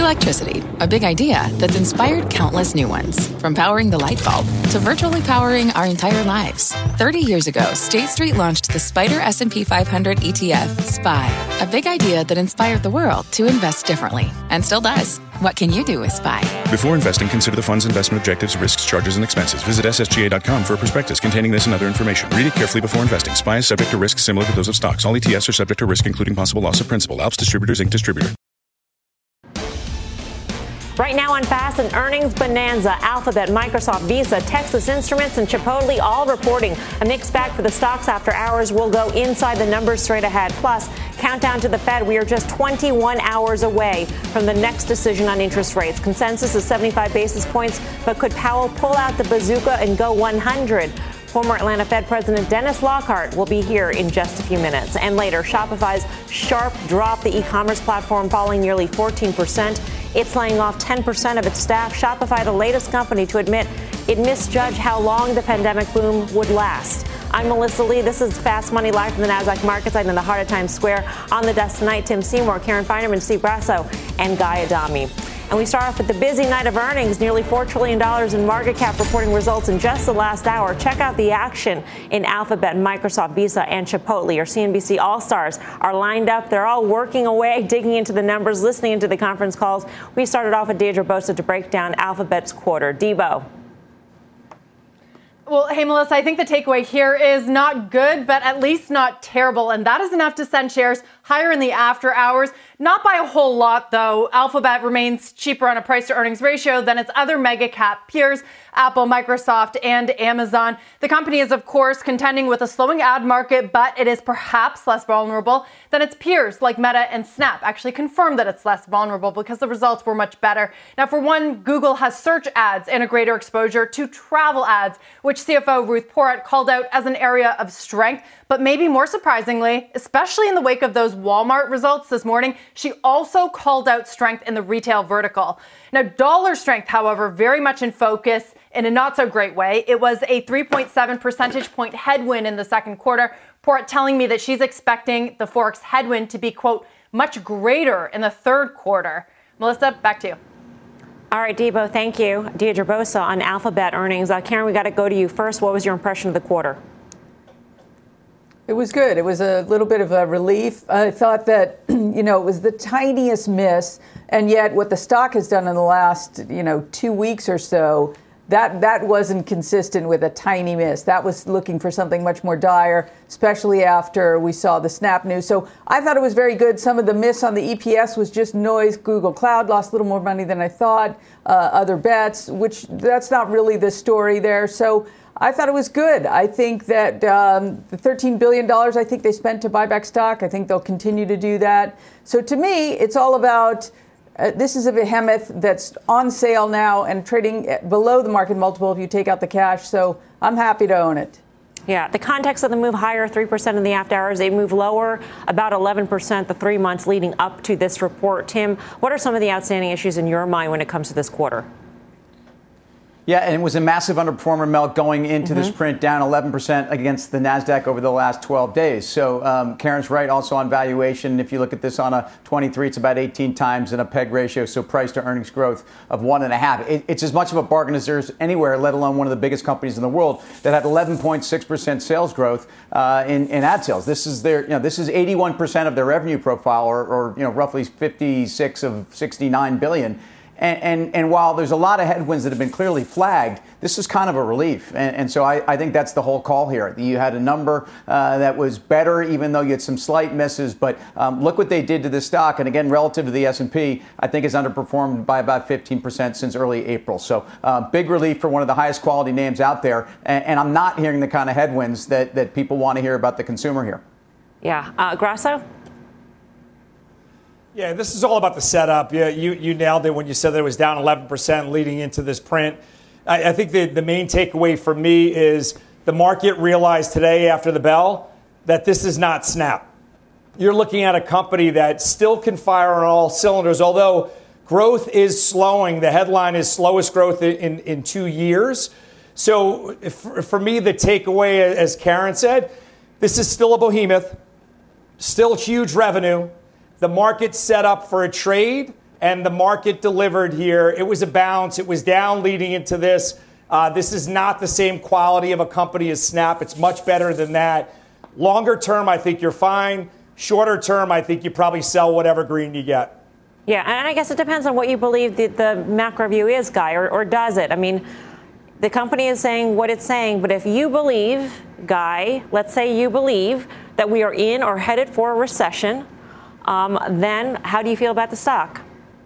Electricity, a big idea that's inspired countless new ones. From powering the light bulb to virtually powering our entire lives. 30 years ago, State Street launched the SPDR S&P 500 ETF, SPY. A big idea that inspired the world to invest differently. And still does. What can you do with SPY? Before investing, consider the fund's investment objectives, risks, charges, and expenses. Visit ssga.com for a prospectus containing this and other information. Read it carefully before investing. SPY is subject to risks similar to those of stocks. All ETFs are subject to risk, including possible loss of principal. Alps Distributors, Inc. Distributor. Right now on Fast, an earnings bonanza. Alphabet, Microsoft, Visa, Texas Instruments, and Chipotle all reporting a mixed bag for the stocks after hours. We'll go inside the numbers straight ahead. Plus, countdown to the Fed. We are just 21 hours away from the next decision on interest rates. Consensus is 75 basis points, but could Powell pull out the bazooka and go 100? Former Atlanta Fed President Dennis Lockhart will be here in just a few minutes. And later, Shopify's sharp drop, the e-commerce platform falling nearly 14%. It's laying off 10% of its staff. Shopify, the latest company to admit it misjudged how long the pandemic boom would last. I'm Melissa Lee. This is Fast Money live from the NASDAQ markets. I'm in the heart of Times Square. On the desk tonight, Tim Seymour, Karen Feinerman, Steve Grasso, and Guy Adami. And we start off with the busy night of earnings, nearly $4 trillion in market cap reporting results in just the last hour. Check out the action in Alphabet, Microsoft, Visa, and Chipotle. Our CNBC All-Stars are lined up. They're all working away, digging into the numbers, listening into the conference calls. We started off with Deirdre Bosa to break down Alphabet's quarter. Debo. Well, hey, Melissa, I think the takeaway here is not good, but at least not terrible. And that is enough to send shares higher in the after hours. Not by a whole lot, though. Alphabet remains cheaper on a price to earnings ratio than its other mega cap peers, Apple, Microsoft, and Amazon. The company is, of course, contending with a slowing ad market, but it is perhaps less vulnerable than its peers like Meta and Snap. Actually confirmed that it's less vulnerable because the results were much better. Now, for one, Google has search ads and a greater exposure to travel ads, which CFO Ruth Porat called out as an area of strength. But maybe more surprisingly, especially in the wake of those Walmart results this morning, she also called out strength in the retail vertical. Now, dollar strength, however, very much in focus in a not so great way. It was a 3.7 percentage point headwind in the second quarter. Porat telling me that she's expecting the Forex headwind to be, quote, much greater in the third quarter. Melissa, back to you. All right, Debo, thank you. Deirdre Bosa on Alphabet earnings. Karen, we got to go to you first. What was your impression of the quarter? It was good. It was a little bit of a relief. I thought that, it was the tiniest miss. And yet what the stock has done in the last, 2 weeks or so, that wasn't consistent with a tiny miss. That was looking for something much more dire, especially after we saw the Snap news. So I thought it was very good. Some of the miss on the EPS was just noise. Google Cloud lost a little more money than I thought. Other bets, which that's not really the story there. So I thought it was good. I think that the $13 billion I think they spent to buy back stock, I think they'll continue to do that. So to me, it's all about this is a behemoth that's on sale now and trading below the market multiple if you take out the cash. So I'm happy to own it. Yeah, the context of the move higher, 3% in the after hours. They move lower, about 11% the 3 months leading up to this report. Tim, what are some of the outstanding issues in your mind when it comes to this quarter? Yeah, and it was a massive underperformer, Mel, going into this print, down 11% against the NASDAQ over the last 12 days. So Karen's right also on valuation. If you look at this on a 23, it's about 18 times in a PEG ratio, so price to earnings growth of 1.5. It's as much of a bargain as there's anywhere, let alone one of the biggest companies in the world that had 11.6% sales growth in ad sales. This is this is 81% of their revenue profile, or roughly 56 of 69 billion. And while there's a lot of headwinds that have been clearly flagged, this is kind of a relief. And so I think that's the whole call here. You had a number that was better, even though you had some slight misses. But look what they did to the stock. And again, relative to the S&P, I think is underperformed by about 15% since early April. So big relief for one of the highest quality names out there. And I'm not hearing the kind of headwinds that people want to hear about the consumer here. Yeah. Grasso? Yeah, this is all about the setup. Yeah, you nailed it when you said that it was down 11% leading into this print. I think the main takeaway for me is the market realized today after the bell that this is not Snap. You're looking at a company that still can fire on all cylinders, although growth is slowing. The headline is slowest growth in 2 years. So for me, the takeaway, as Karen said, this is still a behemoth, still huge revenue. The market's set up for a trade, and the market delivered here. It was a bounce. It was down leading into this. This is not the same quality of a company as Snap. It's much better than that. Longer term, I think you're fine. Shorter term, I think you probably sell whatever green you get. Yeah, and I guess it depends on what you believe the macro view is, Guy, or does it? I mean, the company is saying what it's saying, but if you believe, Guy, let's say you believe that we are in or headed for a recession, then how do you feel about the stock?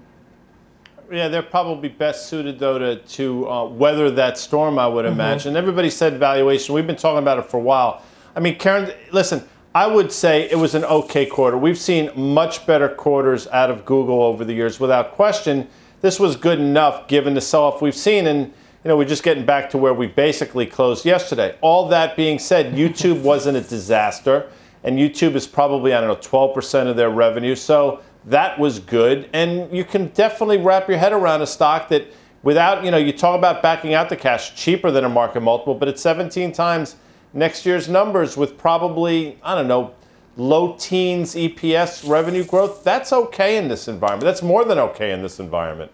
Yeah, they're probably best suited, though, to weather that storm, I would imagine. Everybody said valuation. We've been talking about it for a while. I mean, Karen, listen, I would say it was an okay quarter. We've seen much better quarters out of Google over the years, without question. This was good enough given the sell-off we've seen, and we're just getting back to where we basically closed yesterday. All that being said, YouTube wasn't a disaster, and YouTube is probably, 12% of their revenue, so that was good. And you can definitely wrap your head around a stock that without, you talk about backing out the cash, cheaper than a market multiple, but it's 17 times next year's numbers with probably, low teens EPS revenue growth. That's okay in this environment. That's more than okay in this environment.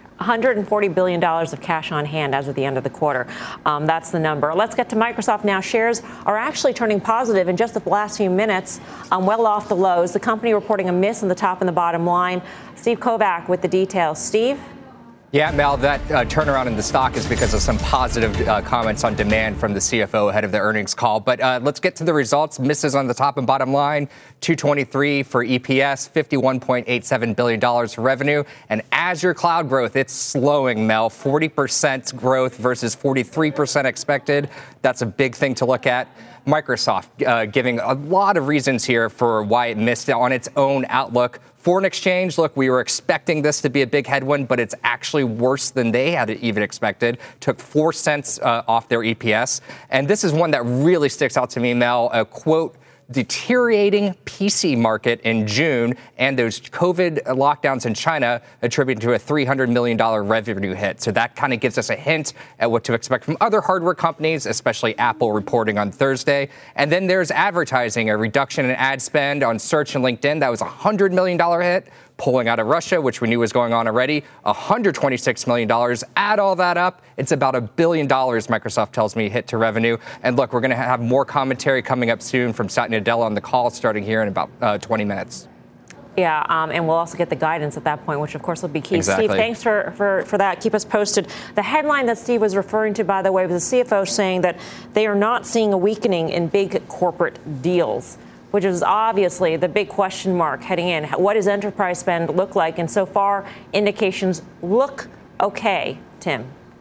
$140 billion of cash on hand as of the end of the quarter. That's the number. Let's get to Microsoft now. Shares are actually turning positive in just the last few minutes, well off the lows. The company reporting a miss on the top and the bottom line. Steve Kovac with the details. Steve? Yeah, Mel, that turnaround in the stock is because of some positive comments on demand from the CFO ahead of the earnings call. But let's get to the results. Misses on the top and bottom line, $2.23 for EPS, $51.87 billion for revenue. And Azure cloud growth, it's slowing, Mel. 40% growth versus 43% expected. That's a big thing to look at. Microsoft giving a lot of reasons here for why it missed on its own outlook. Foreign exchange, look, we were expecting this to be a big headwind, but it's actually worse than they had even expected. Took 4 cents off their EPS. And this is one that really sticks out to me, Mel. A quote, deteriorating PC market in June and those COVID lockdowns in China attributed to a $300 million revenue hit. So that kind of gives us a hint at what to expect from other hardware companies, especially Apple reporting on Thursday. And then there's advertising, a reduction in ad spend on search and LinkedIn. That was a $100 million hit. Pulling out of Russia, which we knew was going on already, $126 million. Add all that up, it's about $1 billion, Microsoft tells me, hit to revenue. And look, we're going to have more commentary coming up soon from Satya Nadella on the call starting here in about 20 minutes. Yeah, and we'll also get the guidance at that point, which of course will be key. Exactly. Steve, thanks for that. Keep us posted. The headline that Steve was referring to, by the way, was the CFO saying that they are not seeing a weakening in big corporate deals, which is obviously the big question mark heading in. What does enterprise spend look like? And so far, indications look okay, Tim.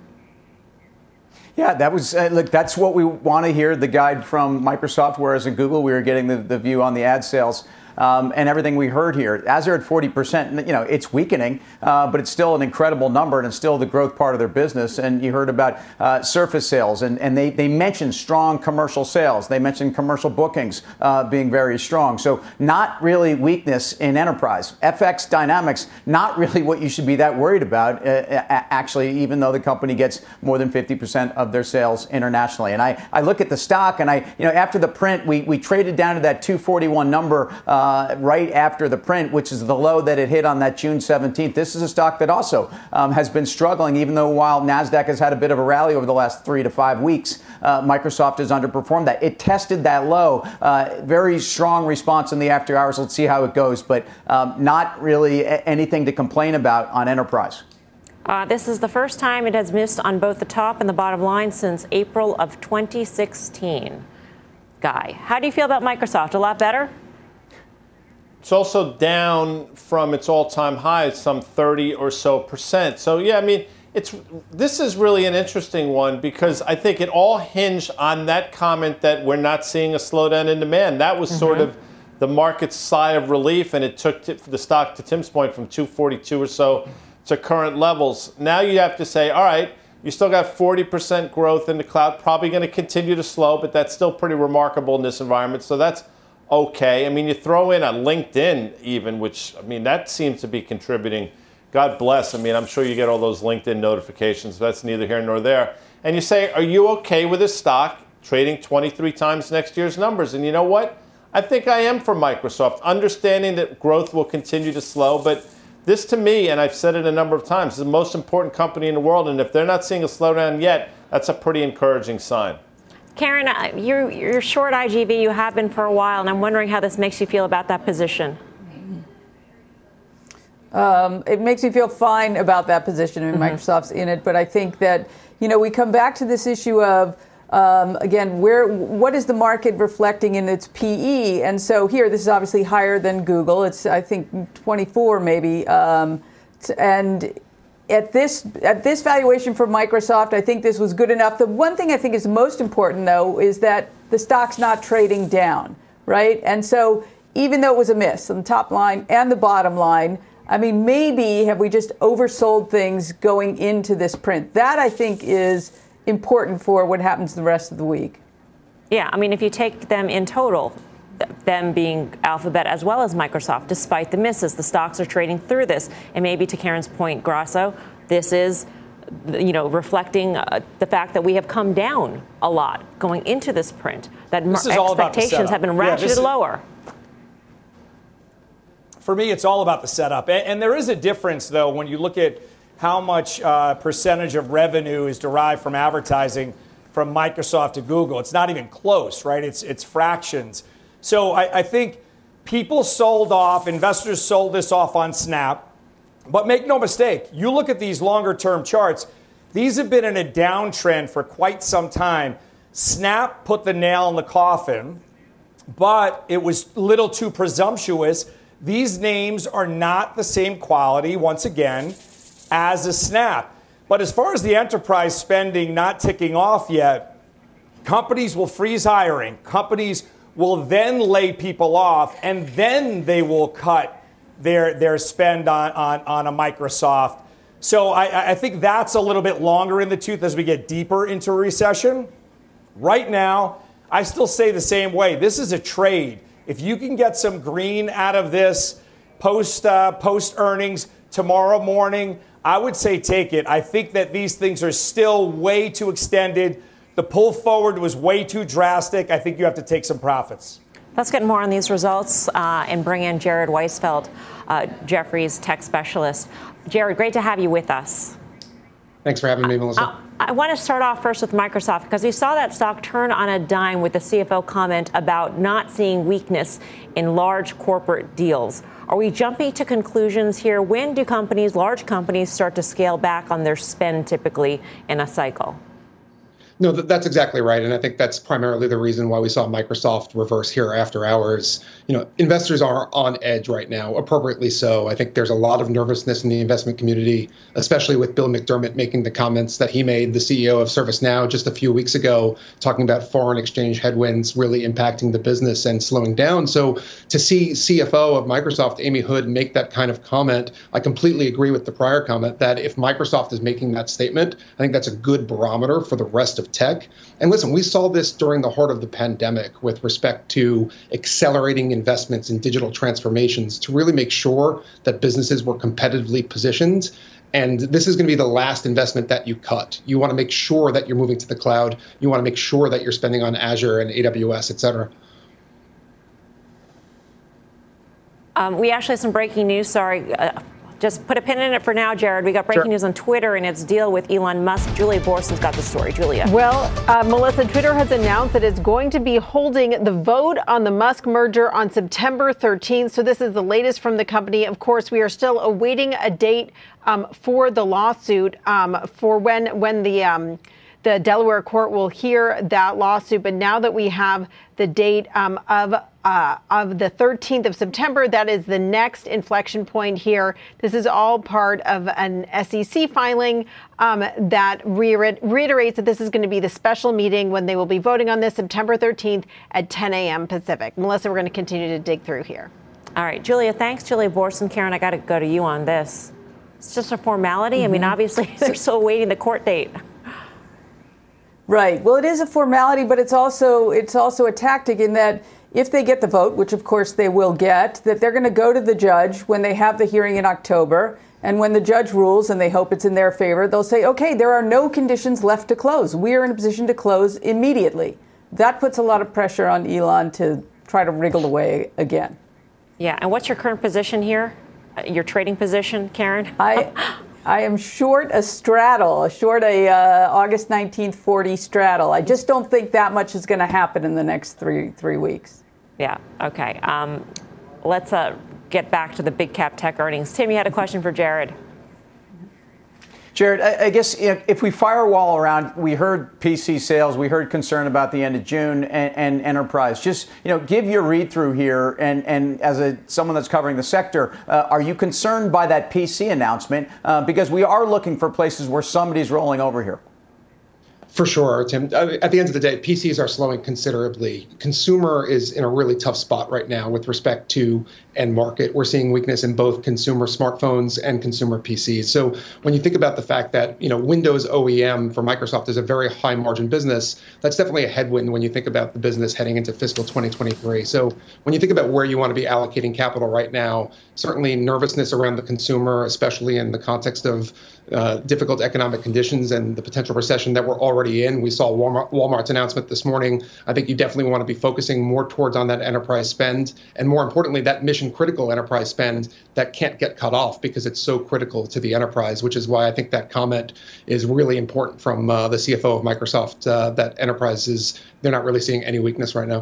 Yeah, that was look. That's what we want to hear. The guide from Microsoft, whereas in Google we were getting the view on the ad sales. And everything we heard here. Azure at 40%, it's weakening, but it's still an incredible number, and it's still the growth part of their business. And you heard about Surface sales, and they mentioned strong commercial sales. They mentioned commercial bookings being very strong. So not really weakness in enterprise. FX dynamics, not really what you should be that worried about, actually, even though the company gets more than 50% of their sales internationally. And I look at the stock, and after the print, we traded down to that 241 number right after the print, which is the low that it hit on that June 17th. This is a stock that also has been struggling, even though while NASDAQ has had a bit of a rally over the last 3 to 5 weeks, Microsoft has underperformed that. It tested that low. Very strong response in the after hours. Let's see how it goes, but not really anything to complain about on enterprise. This is the first time it has missed on both the top and the bottom line since April of 2016. Guy, how do you feel about Microsoft? A lot better? It's also down from its all-time high, some 30 or so percent. So, yeah, this is really an interesting one because I think it all hinged on that comment that we're not seeing a slowdown in demand. That was sort of the market's sigh of relief, and it took the stock, to Tim's point, from 242 or so to current levels. Now you have to say, all right, you still got 40% growth in the cloud, probably going to continue to slow, but that's still pretty remarkable in this environment. So that's okay. You throw in a LinkedIn even, which, that seems to be contributing. God bless. I'm sure you get all those LinkedIn notifications. That's neither here nor there. And you say, are you okay with this stock trading 23 times next year's numbers? And you know what? I think I am for Microsoft, understanding that growth will continue to slow, but This to me, and I've said it a number of times, is the most important company in the world. And if they're not seeing a slowdown yet, that's a pretty encouraging sign. Karen, you're short IGV. You have been for a while, and I'm wondering how this makes you feel about that position. It makes me feel fine about that position, and Microsoft's in it. But I think that, we come back to this issue of, again, what is the market reflecting in its PE? And so here, this is obviously higher than Google. It's, I think, 24 maybe. And at this valuation for Microsoft, I think this was good enough. The one thing I think is most important, though, is that the stock's not trading down, right? And so even though it was a miss on the top line and the bottom line, I mean, maybe have we just oversold things going into this print? That, I think, is important for what happens the rest of the week. Yeah, I mean, if you take them in total, them being Alphabet as well as Microsoft, despite the misses, the stocks are trading through this. And maybe to Karen's point, Grasso, this is, reflecting the fact that we have come down a lot going into this print, that expectations have been ratcheted lower. For me, it's all about the setup. And there is a difference, though, when you look at how much percentage of revenue is derived from advertising from Microsoft to Google. It's not even close, right? It's fractions. So I think people sold off, investors sold this off on Snap. But make no mistake, you look at these longer-term charts, these have been in a downtrend for quite some time. Snap put the nail in the coffin, but it was a little too presumptuous. These names are not the same quality, once again, as a Snap. But as far as the enterprise spending not ticking off yet, companies will freeze hiring. Companies will then lay people off, and then they will cut their spend on a Microsoft. So I think that's a little bit longer in the tooth as we get deeper into a recession. Right now, I still say the same way. This is a trade. If you can get some green out of this post earnings tomorrow morning, I would say take it. I think that these things are still way too extended. The pull forward was way too drastic. I think you have to take some profits. Let's get more on these results and bring in Jared Weisfeld, Jefferies tech specialist. Jared, great to have you with us. Thanks for having me, Melissa. I want to start off first with Microsoft because we saw that stock turn on a dime with the CFO comment about not seeing weakness in large corporate deals. Are we jumping to conclusions here? When do large companies, start to scale back on their spend typically in a cycle? No, that's exactly right. And I think that's primarily the reason why we saw Microsoft reverse here after hours. Investors are on edge right now, appropriately so. I think there's a lot of nervousness in the investment community, especially with Bill McDermott making the comments that he made, the CEO of ServiceNow, just a few weeks ago, talking about foreign exchange headwinds really impacting the business and slowing down. So to see CFO of Microsoft, Amy Hood, make that kind of comment, I completely agree with the prior comment that if Microsoft is making that statement, I think that's a good barometer for the rest of tech. And listen, we saw this during the heart of the pandemic with respect to accelerating investments in digital transformations to really make sure that businesses were competitively positioned. And this is going to be the last investment that you cut. You want to make sure that you're moving to the cloud. You want to make sure that you're spending on Azure and AWS, et cetera. We actually have some breaking news. Sorry. Just put a pin in it for now, Jared. We got breaking news on Twitter and its deal with Elon Musk. Julia Borson's got the story. Julia. Well, Melissa, Twitter has announced that it's going to be holding the vote on the Musk merger on September 13th. So this is the latest from the company. Of course, we are still awaiting a date for the lawsuit for when the Delaware court will hear that lawsuit. But now that we have the date of the 13th of September, that is the next inflection point here. This is all part of an SEC filing that reiterates that this is going to be the special meeting when they will be voting on this September 13th at 10 a.m. Pacific. Melissa, we're going to continue to dig through here. All right, Julia, thanks. Julia Borson. Karen, I got to go to you on this. It's just a formality. I mean, obviously, they're still awaiting the court date. Right. Well, it is a formality, but it's also a tactic in that if they get the vote, which of course they will get, that they're going to go to the judge when they have the hearing in October. And when the judge rules, and they hope it's in their favor, they'll say, OK, there are no conditions left to close. We are in a position to close immediately. That puts a lot of pressure on Elon to try to wriggle away again. Yeah. And what's your current position here? your trading position, Karen? I am short a straddle, short a August 19th 40 straddle. I just don't think that much is going to happen in the next three weeks. Yeah. Okay. Let's get back to the big cap tech earnings. Tim, you had a question for Jared. Jared, I guess if we firewall around, we heard PC sales, we heard concern about the end of June and enterprise. Just give your read through here, and as someone that's covering the sector, are you concerned by that PC announcement? Because we are looking for places where somebody's rolling over here. For sure, Tim. At the end of the day, PCs are slowing considerably. Consumer is in a really tough spot right now with respect to end market. We're seeing weakness in both consumer smartphones and consumer PCs. So when you think about the fact that Windows OEM for Microsoft is a very high margin business, that's definitely a headwind when you think about the business heading into fiscal 2023. So when you think about where you want to be allocating capital right now, certainly nervousness around the consumer, especially in the context of difficult economic conditions and the potential recession that we're already in. We saw Walmart's announcement this morning. I think you definitely want to be focusing more towards on that enterprise spend, and more importantly, that mission critical enterprise spend that can't get cut off because it's so critical to the enterprise, which is why I think that comment is really important from the CFO of Microsoft, that enterprises, they're not really seeing any weakness right now.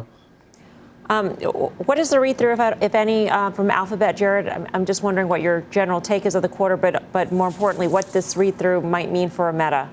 What is the read-through, if any, from Alphabet, Jared? I'm just wondering what your general take is of the quarter, but more importantly, what this read-through might mean for Meta.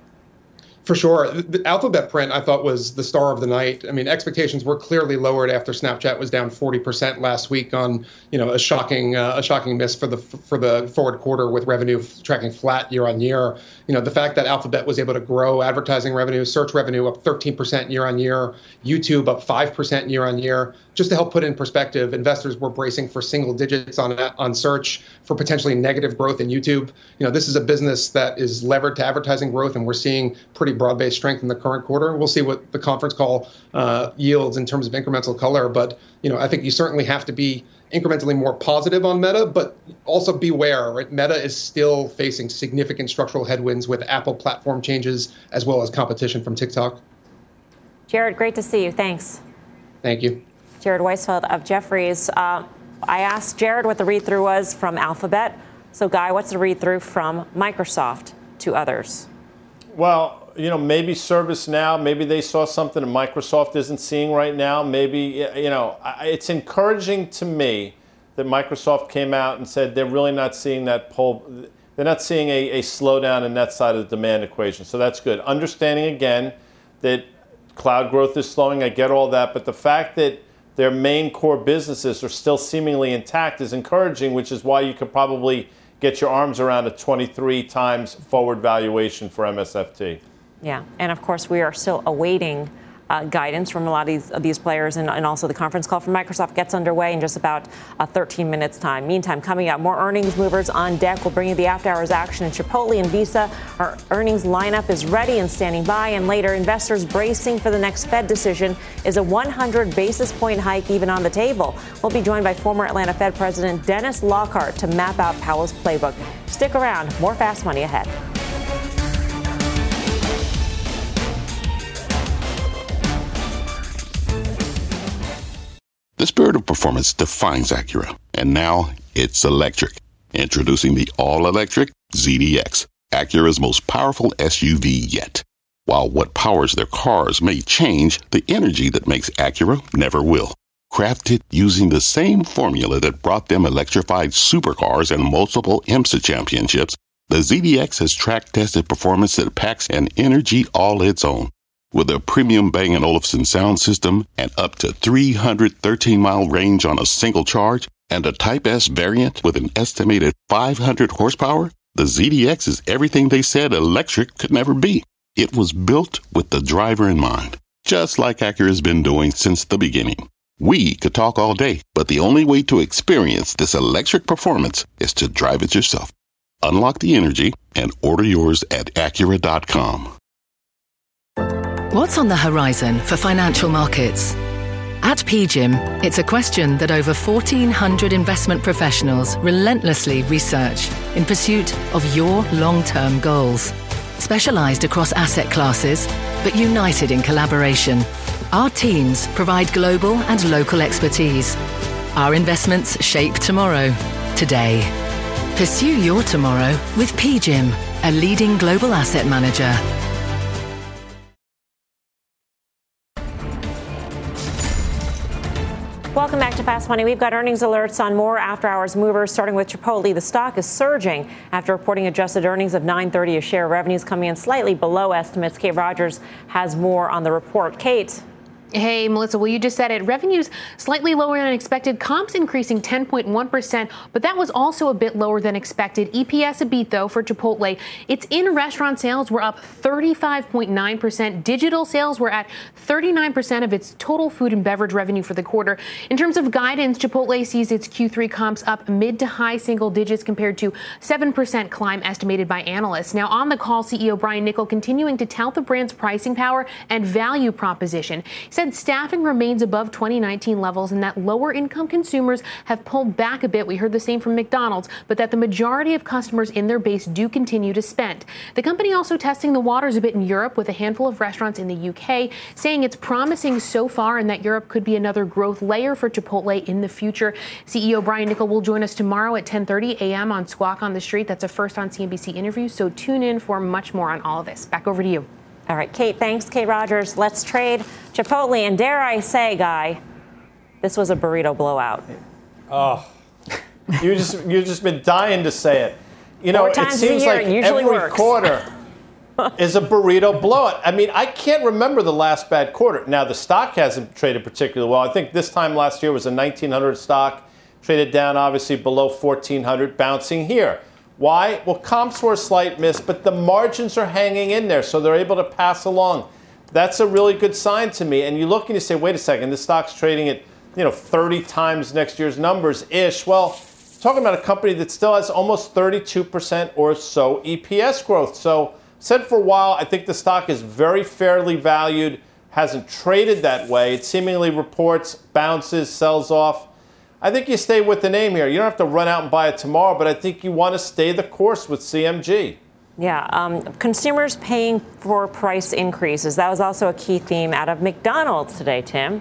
For sure. The Alphabet print, I thought, was the star of the night. I mean, expectations were clearly lowered after Snapchat was down 40% last week on, a shocking miss for the forward quarter with revenue tracking flat year on year. The fact that Alphabet was able to grow advertising revenue, search revenue up 13% year on year, YouTube up 5% year on year. Just to help put in perspective, investors were bracing for single digits on search, for potentially negative growth in YouTube. This is a business that is levered to advertising growth, and we're seeing pretty broad-based strength in the current quarter. We'll see what the conference call yields in terms of incremental color, but I think you certainly have to be incrementally more positive on Meta, but also beware, right? Meta is still facing significant structural headwinds with Apple platform changes as well as competition from TikTok. Jared, great to see you. Thanks. Thank you. Jared Weisfeld of Jefferies. I asked Jared what the read-through was from Alphabet. So, Guy, what's the read-through from Microsoft to others? Well, maybe ServiceNow, maybe they saw something that Microsoft isn't seeing right now. Maybe, it's encouraging to me that Microsoft came out and said they're really not seeing that pull. They're not seeing a slowdown in that side of the demand equation. So that's good. Understanding, again, that cloud growth is slowing. I get all that. But the fact that their main core businesses are still seemingly intact is encouraging, which is why you could probably get your arms around a 23 times forward valuation for MSFT. Yeah, and of course we are still awaiting guidance from a lot of these players, and also the conference call from Microsoft gets underway in just about 13 minutes time. Meantime, coming up, more earnings movers on deck. We'll bring you the after hours action in Chipotle and Visa. Our earnings lineup is ready and standing by, and later, investors bracing for the next Fed decision. Is a 100 basis point hike even on the table? We'll be joined by former Atlanta Fed President Dennis Lockhart to map out Powell's playbook. Stick around, more Fast Money ahead. The spirit of performance defines Acura, and now it's electric. Introducing the all-electric ZDX, Acura's most powerful SUV yet. While what powers their cars may change, the energy that makes Acura never will. Crafted using the same formula that brought them electrified supercars and multiple IMSA championships, the ZDX has track-tested performance that packs an energy all its own. With a premium Bang & Olufsen sound system and up to 313-mile range on a single charge, and a Type S variant with an estimated 500 horsepower, the ZDX is everything they said electric could never be. It was built with the driver in mind, just like Acura's been doing since the beginning. We could talk all day, but the only way to experience this electric performance is to drive it yourself. Unlock the energy and order yours at Acura.com. What's on the horizon for financial markets? At PGIM, it's a question that over 1,400 investment professionals relentlessly research in pursuit of your long-term goals. Specialized across asset classes, but united in collaboration, our teams provide global and local expertise. Our investments shape tomorrow, today. Pursue your tomorrow with PGIM, a leading global asset manager. Welcome back to Fast Money. We've got earnings alerts on more after-hours movers, starting with Chipotle. The stock is surging after reporting adjusted earnings of $9.30 a share. Revenues coming in slightly below estimates. Kate Rogers has more on the report. Kate. Hey, Melissa, well, you just said it. Revenues slightly lower than expected. Comps increasing 10.1%, but that was also a bit lower than expected. EPS a beat, though, for Chipotle. Its in-restaurant sales were up 35.9%. Digital sales were at 39% of its total food and beverage revenue for the quarter. In terms of guidance, Chipotle sees its Q3 comps up mid to high single digits compared to 7% climb estimated by analysts. Now, on the call, CEO Brian Niccol continuing to tout the brand's pricing power and value proposition. He said staffing remains above 2019 levels and that lower income consumers have pulled back a bit. We heard the same from McDonald's, but that the majority of customers in their base do continue to spend. The company also testing the waters a bit in Europe with a handful of restaurants in the UK, saying it's promising so far and that Europe could be another growth layer for Chipotle in the future. CEO Brian Niccol will join us tomorrow at 10:30 a.m. on Squawk on the Street. That's a first on CNBC interview, so tune in for much more on all of this. Back over to you. All right, Kate, thanks. Kate Rogers. Let's trade Chipotle. And dare I say, Guy, this was a burrito blowout. Oh, you've just been dying to say it. You know, it seems like every quarter is a burrito blowout. I mean, I can't remember the last bad quarter. Now, the stock hasn't traded particularly well. I think this time last year was a 1900 stock, traded down obviously below 1400, bouncing here. Why? Well, comps were a slight miss, but the margins are hanging in there, so they're able to pass along. That's a really good sign to me. And you look and you say, wait a second, this stock's trading at 30 times next year's numbers-ish. Well, talking about a company that still has almost 32% or so EPS growth. So, said for a while, I think the stock is very fairly valued, hasn't traded that way. It seemingly reports, bounces, sells off. I think you stay with the name here. You don't have to run out and buy it tomorrow, but I think you want to stay the course with CMG. Yeah, consumers paying for price increases. That was also a key theme out of McDonald's today, Tim.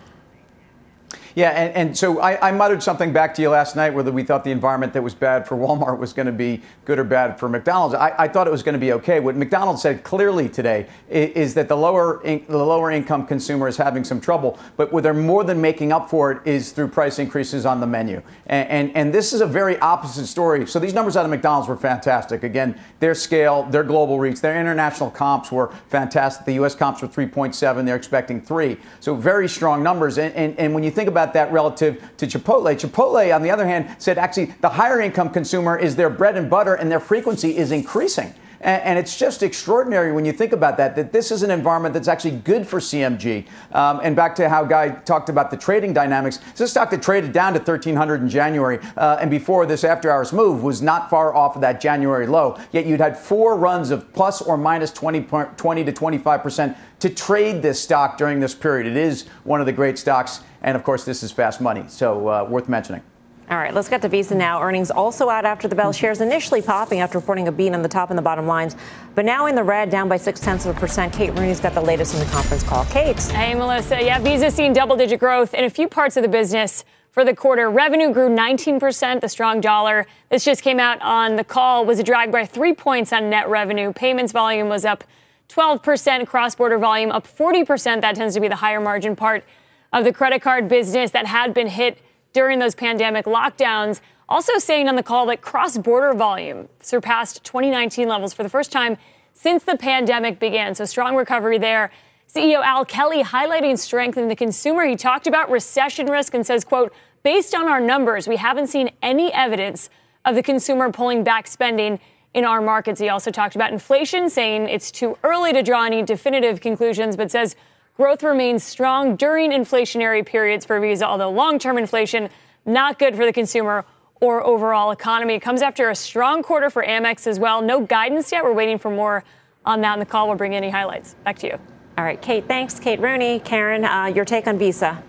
Yeah, and so I muttered something back to you last night whether we thought the environment that was bad for Walmart was going to be good or bad for McDonald's. I thought it was going to be okay. What McDonald's said clearly today is that the lower income consumer is having some trouble, but what they're more than making up for it is through price increases on the menu. And this is a very opposite story. So these numbers out of McDonald's were fantastic. Again, their scale, their global reach, their international comps were fantastic. The U.S. comps were 3.7. They're expecting 3. So very strong numbers. And when you think about that relative to Chipotle, on the other hand, said actually the higher income consumer is their bread and butter and their frequency is increasing. And it's just extraordinary when you think about that this is an environment that's actually good for CMG. And back to how Guy talked about the trading dynamics, this stock that traded down to 1,300 in January and before this after-hours move was not far off of that January low. Yet you'd had 4 runs of plus or minus 20 to 25% to trade this stock during this period. It is one of the great stocks. And, of course, this is fast money, so worth mentioning. All right, let's get to Visa now. Earnings also out after the bell. Shares initially popping after reporting a beat on the top and the bottom lines, but now in the red, down by 0.6%. Kate Rooney's got the latest in the conference call. Kate. Hey, Melissa. Yeah, Visa's seen double-digit growth in a few parts of the business for the quarter. Revenue grew 19%, the strong dollar. This just came out on the call, was a drag by 3 points on net revenue. Payments volume was up 12%, cross-border volume up 40%. That tends to be the higher margin part of the credit card business that had been hit during those pandemic lockdowns. Also saying on the call that cross-border volume surpassed 2019 levels for the first time since the pandemic began. So strong recovery there. CEO Al Kelly highlighting strength in the consumer. He talked about recession risk and says, quote, based on our numbers, we haven't seen any evidence of the consumer pulling back spending in our markets. He also talked about inflation, saying it's too early to draw any definitive conclusions, but says growth remains strong during inflationary periods for Visa, although long-term inflation not good for the consumer or overall economy. It comes after a strong quarter for Amex as well. No guidance yet. We're waiting for more on that in the call. We'll bring any highlights. Back to you. All right, Kate, thanks. Kate Rooney. Karen, your take on Visa.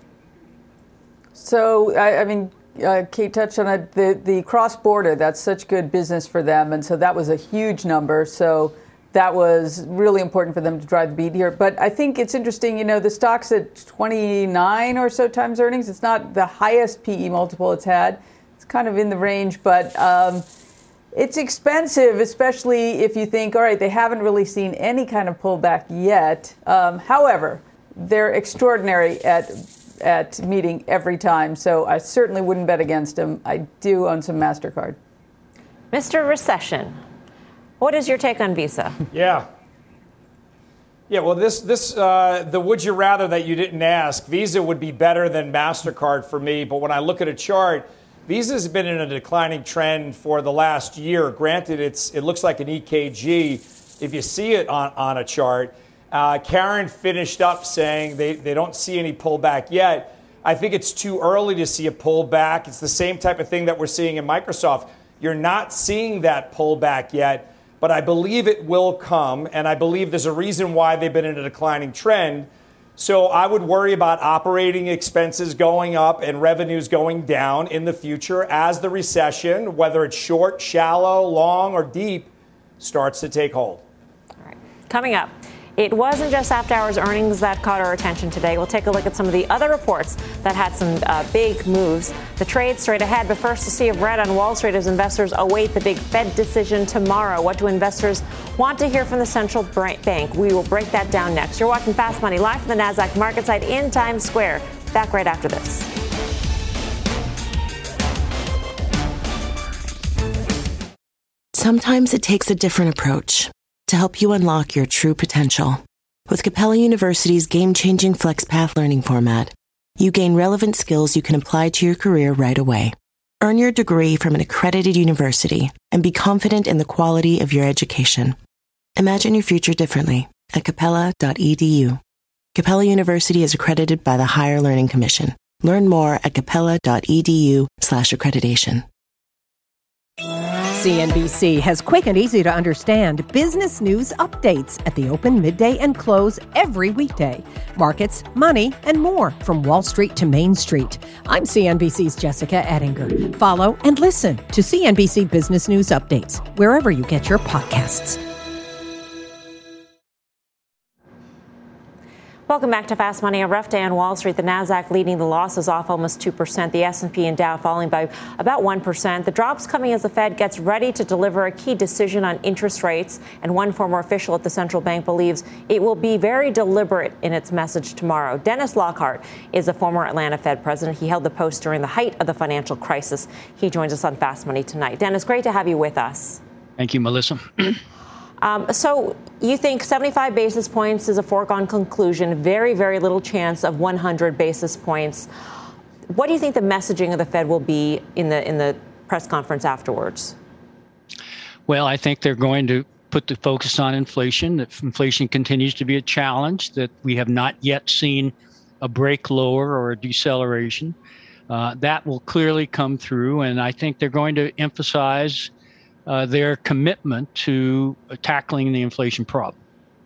So, I mean, Kate touched on it. The cross-border, that's such good business for them. And so that was a huge number. So that was really important for them to drive the beat here. But I think it's interesting, the stock's at 29 or so times earnings. It's not the highest PE multiple it's had. It's kind of in the range, but it's expensive, especially if you think, all right, they haven't really seen any kind of pullback yet. However, they're extraordinary at meeting every time, so I certainly wouldn't bet against them. I do own some MasterCard. Mr. Recession, what is your take on Visa? Yeah, well, the would you rather that you didn't ask, Visa would be better than MasterCard for me, but when I look at a chart, Visa's been in a declining trend for the last year. Granted, it looks like an EKG if you see it on a chart. Karen finished up saying they don't see any pullback yet. I think it's too early to see a pullback. It's the same type of thing that we're seeing in Microsoft. You're not seeing that pullback yet, but I believe it will come, and I believe there's a reason why they've been in a declining trend. So I would worry about operating expenses going up and revenues going down in the future as the recession, whether it's short, shallow, long, or deep, starts to take hold. All right. Coming up, it wasn't just after-hours earnings that caught our attention today. We'll take a look at some of the other reports that had some big moves. The trade straight ahead, but first, a sea of red on Wall Street as investors await the big Fed decision tomorrow. What do investors want to hear from the central bank? We will break that down next. You're watching Fast Money live from the NASDAQ market site in Times Square. Back right after this. Sometimes it takes a different approach to help you unlock your true potential. With Capella University's game-changing FlexPath learning format, you gain relevant skills you can apply to your career right away. Earn your degree from an accredited university and be confident in the quality of your education. Imagine your future differently at capella.edu. Capella University is accredited by the Higher Learning Commission. Learn more at capella.edu/accreditation. CNBC has quick and easy to understand business news updates at the open, midday, and close every weekday. Markets, money, and more from Wall Street to Main Street. I'm CNBC's Jessica Ettinger. Follow and listen to CNBC Business News Updates wherever you get your podcasts. Welcome back to Fast Money. A rough day on Wall Street. The Nasdaq leading the losses, off almost 2%. The S&P and Dow falling by about 1%. The drops coming as the Fed gets ready to deliver a key decision on interest rates. And one former official at the central bank believes it will be very deliberate in its message tomorrow. Dennis Lockhart is a former Atlanta Fed president. He held the post during the height of the financial crisis. He joins us on Fast Money tonight. Dennis, great to have you with us. Thank you, Melissa. So you think 75 basis points is a foregone conclusion, very, very little chance of 100 basis points. What do you think the messaging of the Fed will be in the press conference afterwards? Well, I think they're going to put the focus on inflation, that inflation continues to be a challenge, that we have not yet seen a break lower or a deceleration. That will clearly come through, and I think they're going to emphasize their commitment to tackling the inflation problem.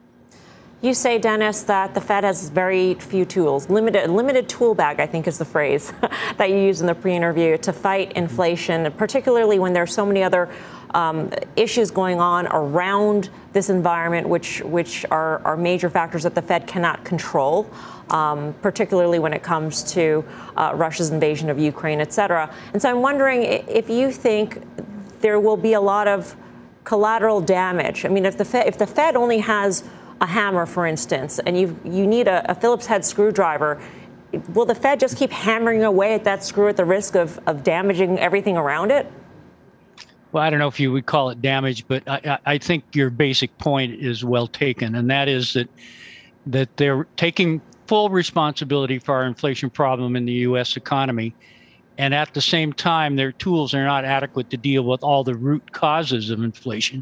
You say, Dennis, that the Fed has very few tools, limited tool bag, I think is the phrase that you used in the pre-interview, to fight inflation, particularly when there are so many other issues going on around this environment, which are major factors that the Fed cannot control, particularly when it comes to Russia's invasion of Ukraine, et cetera. And so I'm wondering if you think there will be a lot of collateral damage. I mean, if the Fed only has a hammer, for instance, and you need a Phillips head screwdriver, will the Fed just keep hammering away at that screw at the risk of damaging everything around it? Well, I don't know if you would call it damage, but I think your basic point is well taken, and that is that they're taking full responsibility for our inflation problem in the U.S. economy. And at the same time, their tools are not adequate to deal with all the root causes of inflation.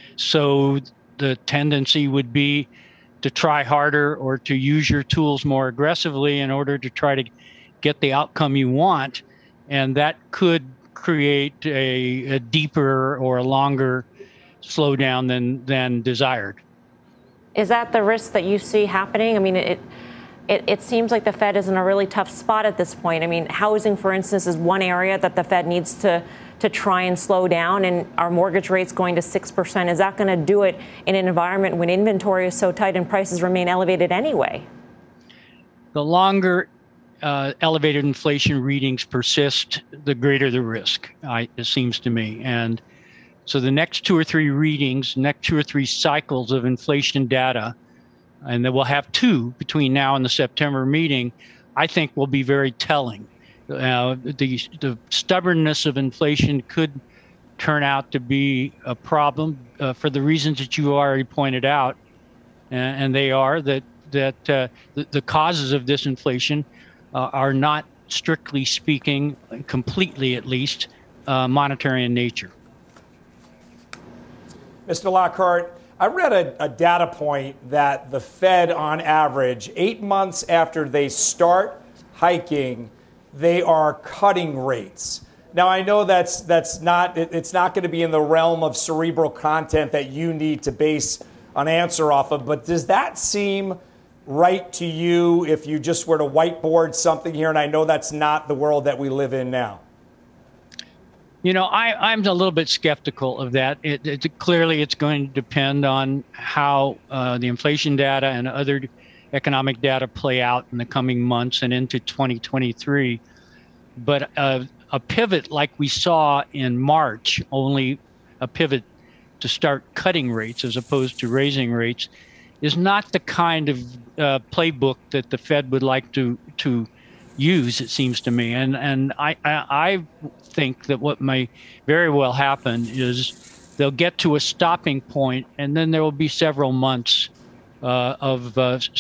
So the tendency would be to try harder or to use your tools more aggressively in order to try to get the outcome you want. And that could create a deeper or a longer slowdown than desired. Is that the risk that you see happening? I mean, It seems like the Fed is in a really tough spot at this point. I mean, housing, for instance, is one area that the Fed needs to try and slow down. And our mortgage rate's going to 6%. Is that going to do it in an environment when inventory is so tight and prices remain elevated anyway? The longer elevated inflation readings persist, the greater the risk, it seems to me. And so the next 2 or 3 readings, next 2 or 3 cycles of inflation data, and then we'll have 2 between now and the September meeting, I think will be very telling. The stubbornness of inflation could turn out to be a problem for the reasons that you already pointed out, and they are that the causes of this inflation are not, strictly speaking, completely at least, monetary in nature. Mr. Lockhart, I read a data point that the Fed, on average, 8 months after they start hiking, they are cutting rates. Now, I know it's not going to be in the realm of cerebral content that you need to base an answer off of, but does that seem right to you if you just were to whiteboard something here? And I know that's not the world that we live in now. You know, I'm a little bit skeptical of that. Clearly, it's going to depend on how the inflation data and other economic data play out in the coming months and into 2023. But a pivot like we saw in March, only a pivot to start cutting rates as opposed to raising rates, is not the kind of playbook that the Fed would like to use, it seems to me. And I think that what may very well happen is they'll get to a stopping point, and then there will be several months of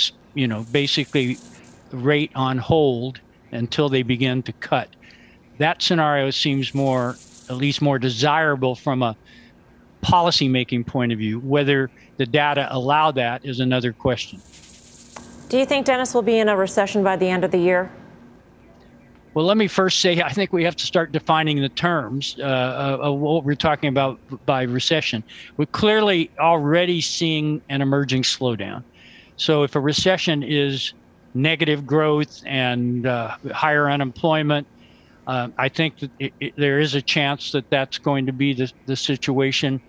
basically rate on hold until they begin to cut. That scenario seems at least more desirable from a policy-making point of view. Whether the data allow that is another question. Do you think, Dennis, we'll be in a recession by the end of the year? Well, let me first say I think we have to start defining the terms of what we're talking about by recession. We're clearly already seeing an emerging slowdown. So if a recession is negative growth and higher unemployment, I think that there is a chance that that's going to be the situation.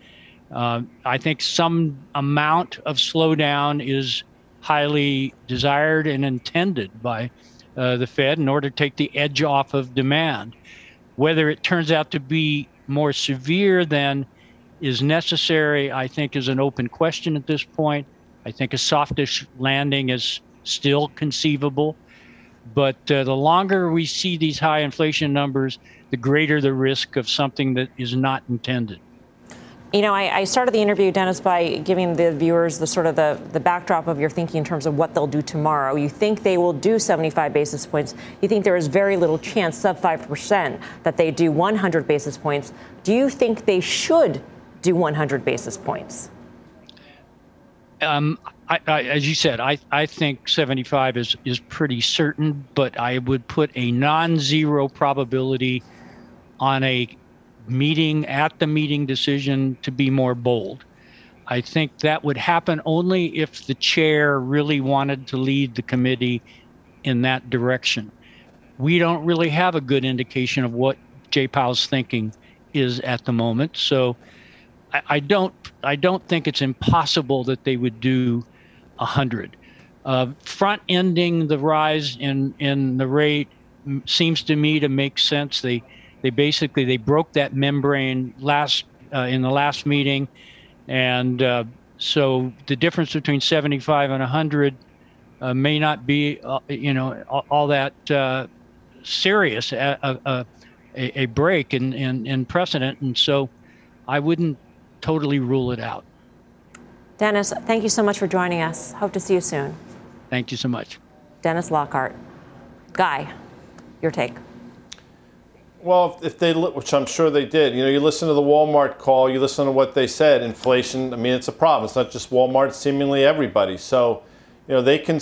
I think some amount of slowdown is highly desired and intended by the Fed in order to take the edge off of demand. Whether it turns out to be more severe than is necessary, I think, is an open question at this point. I think a softish landing is still conceivable. But the longer we see these high inflation numbers, the greater the risk of something that is not intended. You know, I started the interview, Dennis, by giving the viewers the backdrop of your thinking in terms of what they'll do tomorrow. You think they will do 75 basis points. You think there is very little chance, sub 5%, that they do 100 basis points. Do you think they should do 100 basis points? As you said, I think 75 is pretty certain, but I would put a non-zero probability on a at the meeting decision to be more bold. I think that would happen only if the chair really wanted to lead the committee in that direction. We don't really have a good indication of what Jay Powell's thinking is at the moment, so I don't think it's impossible that they would do 100. Front-ending the rise in the rate seems to me to make sense. They broke that membrane in the last meeting, and so the difference between 75 and 100 may not be all that serious a break in precedent, and so I wouldn't totally rule it out. Dennis, thank you so much for joining us. Hope to see you soon. Thank you so much. Dennis Lockhart. Guy, your take. Well, if they, which I'm sure they did, you listen to the Walmart call, you listen to what they said, inflation, I mean, it's a problem. It's not just Walmart, it's seemingly everybody. So, they can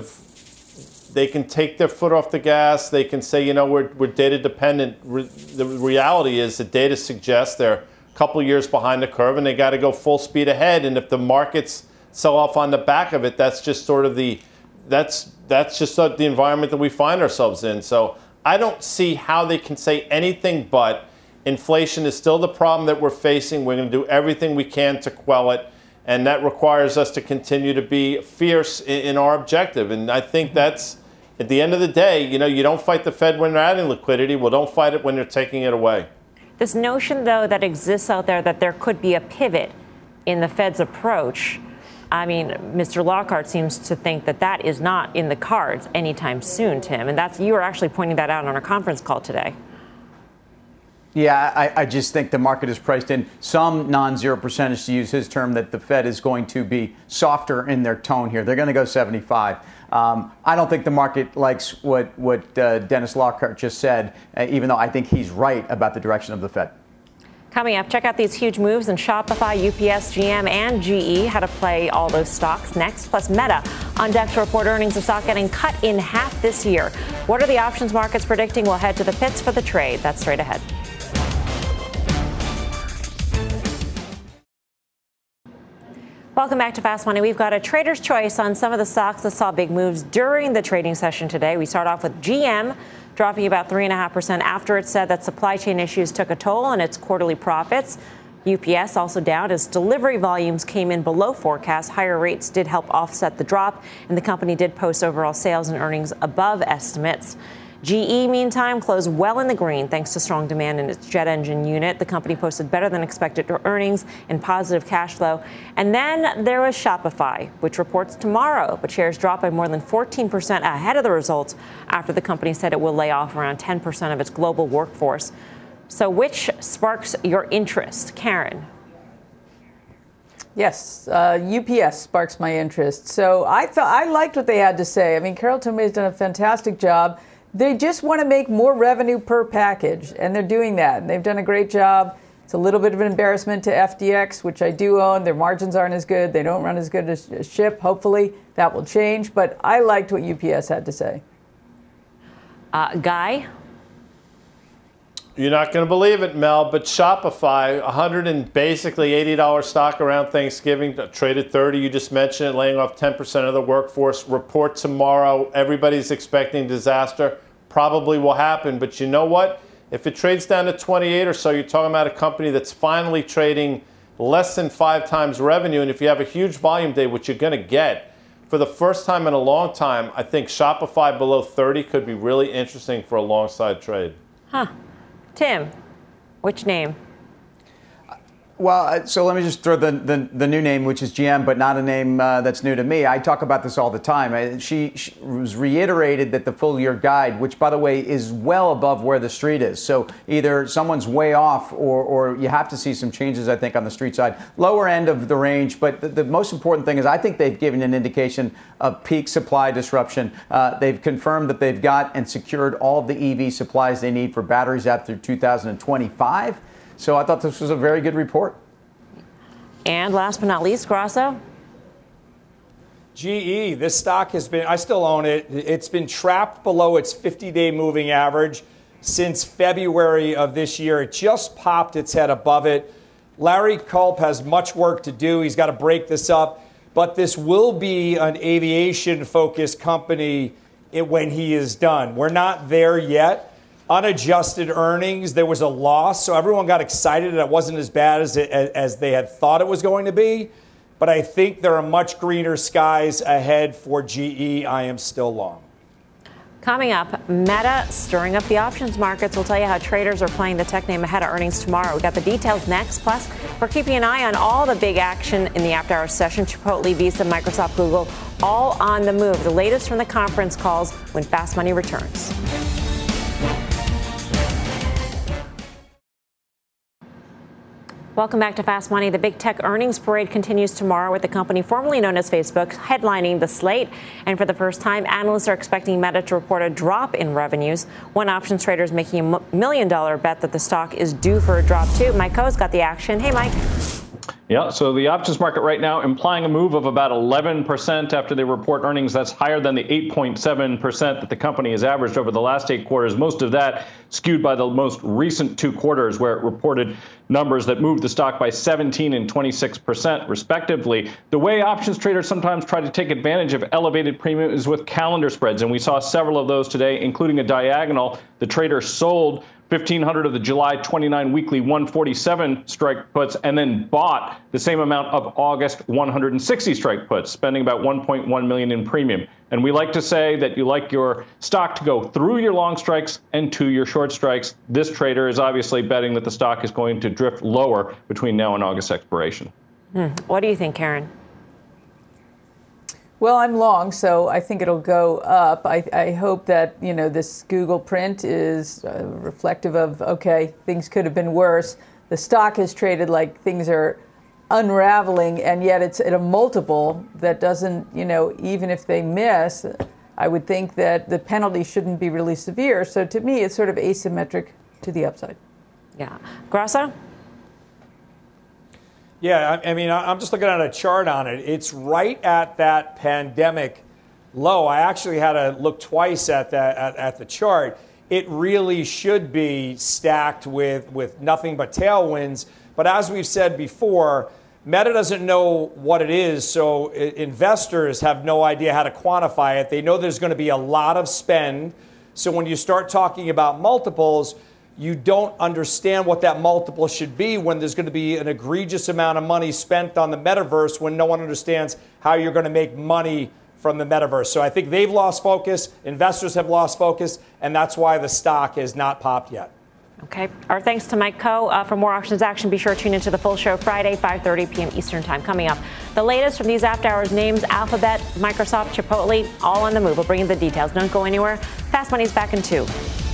take their foot off the gas. They can say, we're data dependent. The reality is the data suggests they're a couple years behind the curve and they got to go full speed ahead. And if the markets sell off on the back of it, that's just sort of the environment that we find ourselves in. So I don't see how they can say anything but inflation is still the problem that we're facing. We're going to do everything we can to quell it. And that requires us to continue to be fierce in our objective. And I think that's at the end of the day, you don't fight the Fed when they're adding liquidity. Well, don't fight it when they're taking it away. This notion, though, that exists out there that there could be a pivot in the Fed's approach, I mean, Mr. Lockhart seems to think that that is not in the cards anytime soon, Tim. And you were actually pointing that out on our conference call today. Yeah, I just think the market has priced in some non-zero percentage, to use his term, that the Fed is going to be softer in their tone here. They're going to go 75. I don't think the market likes what Dennis Lockhart just said, even though I think he's right about the direction of the Fed. Coming up, check out these huge moves in Shopify, UPS, GM, and GE. How to play all those stocks next. Plus, Meta on deck to report earnings. The stock getting cut in half this year. What are the options markets predicting? We'll head to the pits for the trade. That's straight ahead. Welcome back to Fast Money. We've got a trader's choice on some of the stocks that saw big moves during the trading session today. We start off with GM, dropping about 3.5% after it said that supply chain issues took a toll on its quarterly profits. UPS also down as delivery volumes came in below forecast. Higher rates did help offset the drop, and the company did post overall sales and earnings above estimates. GE, meantime, closed well in the green thanks to strong demand in its jet engine unit. The company posted better than expected earnings and positive cash flow. And then there was Shopify, which reports tomorrow, but shares dropped by more than 14% ahead of the results after the company said it will lay off around 10% of its global workforce. So which sparks your interest? Karen? Yes, UPS sparks my interest. So I liked what they had to say. I mean, Carol Tomé has done a fantastic job. They just want to make more revenue per package, and they're doing that. And they've done a great job. It's a little bit of an embarrassment to FDX, which I do own. Their margins aren't as good. They don't run as good as Ship. Hopefully that will change. But I liked what UPS had to say. Guy? You're not going to believe it, Mel, but Shopify, basically $80 stock around Thanksgiving, traded 30. You just mentioned it, laying off 10% of the workforce. Report tomorrow. Everybody's expecting disaster. Probably will happen. But you know what? If it trades down to 28 or so, you're talking about a company that's finally trading less than 5 times revenue. And if you have a huge volume day, which you're going to get, for the first time in a long time, I think Shopify below 30 could be really interesting for a long side trade. Huh. Tim, which name? Well, so let me just throw the new name, which is GM, but not a name that's new to me. I talk about this all the time. She was reiterated that the full year guide, which, by the way, is well above where the street is. So either someone's way off or you have to see some changes, I think, on the street side. Lower end of the range. But the most important thing is I think they've given an indication of peak supply disruption. They've confirmed that they've got and secured all of the EV supplies they need for batteries out through 2025. So I thought this was a very good report. And last but not least, Grasso? GE, this stock has been, I still own it. It's been trapped below its 50-day moving average since February of this year. It just popped its head above it. Larry Culp has much work to do. He's got to break this up. But this will be an aviation-focused company when he is done. We're not there yet. Unadjusted earnings, there was a loss, so everyone got excited that it wasn't as bad as they had thought it was going to be. But I think there are much greener skies ahead for GE. I am still long. Coming up, Meta stirring up the options markets. We'll tell you how traders are playing the tech name ahead of earnings tomorrow. We got the details next. Plus, we're keeping an eye on all the big action in the after-hours session. Chipotle, Visa, Microsoft, Google, all on the move. The latest from the conference calls when Fast Money returns. Welcome back to Fast Money. The big tech earnings parade continues tomorrow with the company formerly known as Facebook headlining the slate. And for the first time, analysts are expecting Meta to report a drop in revenues. One options trader is making a $1 million bet that the stock is due for a drop too. Mike Coe's got the action. Hey, Mike. Yeah, so the options market right now implying a move of about 11% after they report earnings. That's higher than the 8.7% that the company has averaged over the last 8 quarters. Most of that skewed by the most recent 2 quarters, where it reported numbers that moved the stock by 17 and 26%, respectively. The way options traders sometimes try to take advantage of elevated premium is with calendar spreads, and we saw several of those today, including a diagonal. The trader sold 1,500 of the July 29 weekly 147 strike puts, and then bought the same amount of August 160 strike puts, spending about $1.1 million in premium. And we like to say that you like your stock to go through your long strikes and to your short strikes. This trader is obviously betting that the stock is going to drift lower between now and August expiration. What do you think, Karen? Well, I'm long, so I think it'll go up. I hope that, this Google print is reflective of, okay, things could have been worse. The stock has traded like things are unraveling, and yet it's at a multiple that doesn't, even if they miss, I would think that the penalty shouldn't be really severe. So to me, it's sort of asymmetric to the upside. Yeah. Grasso? Yeah, I mean, I'm just looking at a chart on it. It's right at that pandemic low. I actually had to look twice at that at the chart. It really should be stacked with nothing but tailwinds. But as we've said before, Meta doesn't know what it is, so investors have no idea how to quantify it. They know there's going to be a lot of spend. So when you start talking about multiples, you don't understand what that multiple should be when there's going to be an egregious amount of money spent on the metaverse when no one understands how you're going to make money from the metaverse. So I think they've lost focus, investors have lost focus, and that's why the stock has not popped yet. Okay. Our thanks to Mike Coe. For more options action, be sure to tune into the full show Friday, 5:30 p.m. Eastern Time. Coming up, the latest from these after hours names: Alphabet, Microsoft, Chipotle, all on the move. We'll bring you the details. Don't go anywhere. Fast Money's back in 2.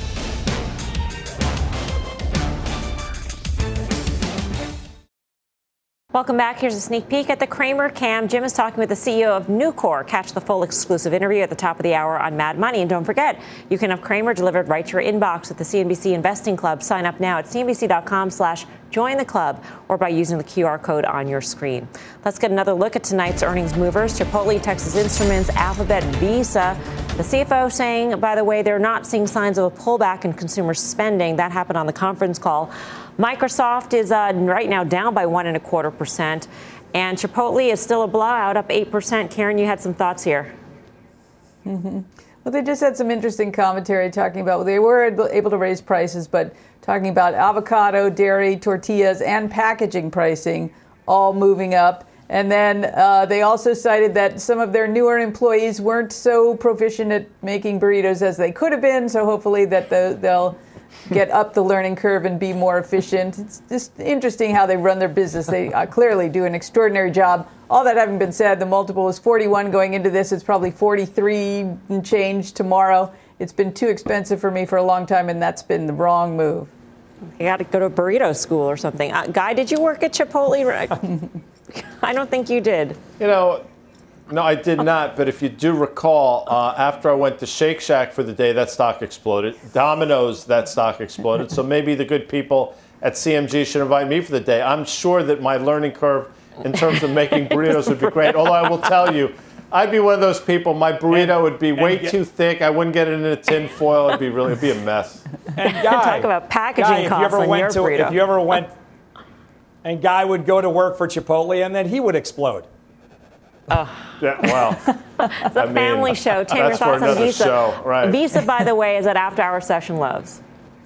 Welcome back. Here's a sneak peek at the Cramer Cam. Jim is talking with the CEO of Nucor. Catch the full exclusive interview at the top of the hour on Mad Money. And don't forget, you can have Cramer delivered right to your inbox at the CNBC Investing Club. Sign up now at cnbc.com/join the club or by using the QR code on your screen. Let's get another look at tonight's earnings movers. Chipotle, Texas Instruments, Alphabet, Visa. The CFO saying, by the way, they're not seeing signs of a pullback in consumer spending. That happened on the conference call. Microsoft is right now down by 1.25%, and Chipotle is still a blowout, up 8%. Karen, you had some thoughts here. Mm-hmm. Well, they just had some interesting commentary talking about they were able to raise prices, but talking about avocado, dairy, tortillas, and packaging pricing all moving up. And then they also cited that some of their newer employees weren't so proficient at making burritos as they could have been, so hopefully that they'll get up the learning curve and be more efficient. It's just interesting how they run their business. They clearly do an extraordinary job. All that having been said, the multiple was 41 going into this. It's probably 43 and change tomorrow. It's been too expensive for me for a long time, and that's been the wrong move. You got to go to burrito school or something. Guy, did you work at Chipotle? I don't think you did. No, I did not. But if you do recall, after I went to Shake Shack for the day, that stock exploded. Domino's, that stock exploded. So maybe the good people at CMG should invite me for the day. I'm sure that my learning curve in terms of making burritos would be great. Although I will tell you, I'd be one of those people. My burrito would be way too thick. I wouldn't get it in a tin foil. It'd be a mess. And Guy, talk about packaging costs on your burrito. If you ever went, and Guy would go to work for Chipotle, and then he would explode. Yeah, well, it's a family show. Tim, your thoughts on Visa? Show, right. Visa, by the way, is at after-hour session lows.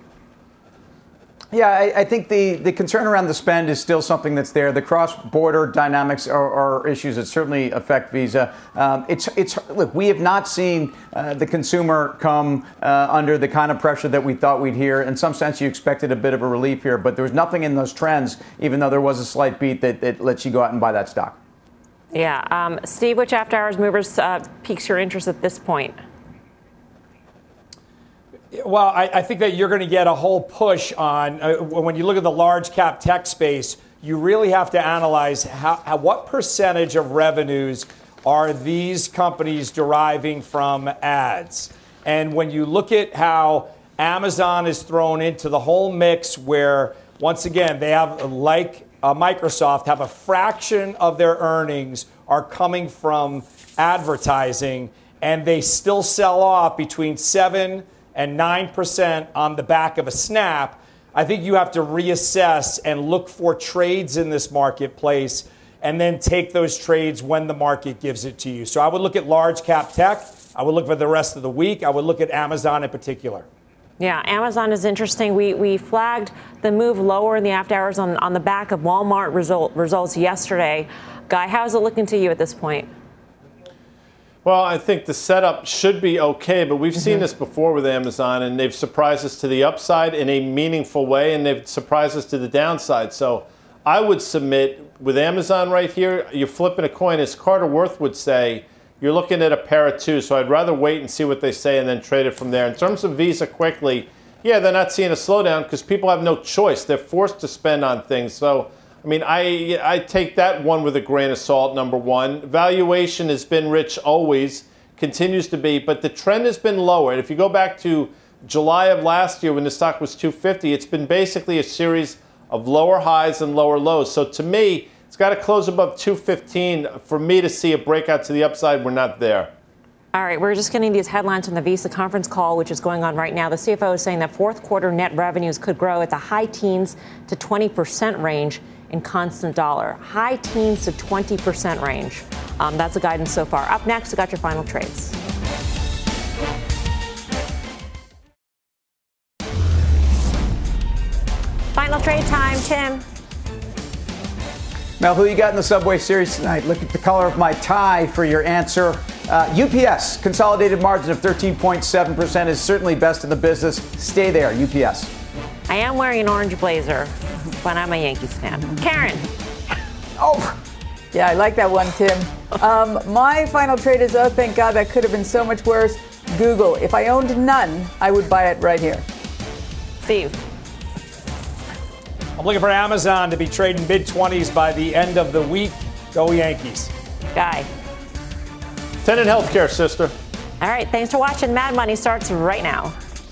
Yeah, I think the concern around the spend is still something that's there. The cross-border dynamics are issues that certainly affect Visa. Look, we have not seen the consumer come under the kind of pressure that we thought we'd hear. In some sense, you expected a bit of a relief here, but there was nothing in those trends, even though there was a slight beat that lets you go out and buy that stock. Yeah. Steve, which after-hours movers piques your interest at this point? Well, I think that you're going to get a whole push on when you look at the large cap tech space. You really have to analyze what percentage of revenues are these companies deriving from ads. And when you look at how Amazon is thrown into the whole mix, where once again they have, like Microsoft, have a fraction of their earnings are coming from advertising, and they still sell off between 7 and 9% on the back of a snap. I think you have to reassess and look for trades in this marketplace and then take those trades when the market gives it to you. So I would look at large cap tech. I would look for the rest of the week. I would look at Amazon in particular. Yeah, Amazon is interesting. We flagged the move lower in the after hours on the back of Walmart results yesterday. Guy, how's it looking to you at this point? Well, I think the setup should be okay, but we've seen this before with Amazon, and they've surprised us to the upside in a meaningful way, and they've surprised us to the downside. So I would submit with Amazon right here, you're flipping a coin. As Carter Worth would say, you're looking at a pair of two. So I'd rather wait and see what they say and then trade it from there. In terms of Visa quickly, yeah, they're not seeing a slowdown because people have no choice. They're forced to spend on things. So I mean, I take that one with a grain of salt, number one. Valuation has been rich always, continues to be, but the trend has been lower. And if you go back to July of last year when the stock was 250, it's been basically a series of lower highs and lower lows. So to me, it's got to close above 215 for me to see a breakout to the upside. We're not there. All right, we're just getting these headlines from the Visa conference call, which is going on right now. The CFO is saying that fourth quarter net revenues could grow at the high teens to 20% range in constant dollar. High teens to 20% range. That's the guidance so far. Up next, we got your final trades. Final trade time, Tim. Mel, who you got in the Subway Series tonight? Look at the color of my tie for your answer. UPS, consolidated margin of 13.7% is certainly best in the business. Stay there, UPS. I am wearing an orange blazer, but I'm a Yankees fan. Karen. Oh, yeah, I like that one, Tim. My final trade is, oh, thank God, that could have been so much worse. Google. If I owned none, I would buy it right here. Steve. I'm looking for Amazon to be trading mid-20s by the end of the week. Go Yankees. Guy. Tenet Healthcare, sister. All right, thanks for watching. Mad Money starts right now.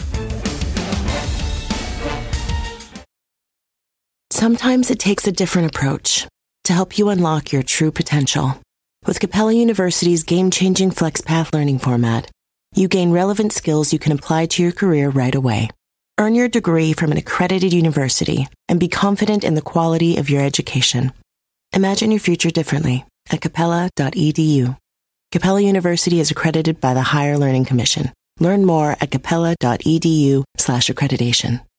Sometimes it takes a different approach to help you unlock your true potential. With Capella University's game-changing FlexPath learning format, you gain relevant skills you can apply to your career right away. Earn your degree from an accredited university and be confident in the quality of your education. Imagine your future differently at capella.edu. Capella University is accredited by the Higher Learning Commission. Learn more at capella.edu/accreditation.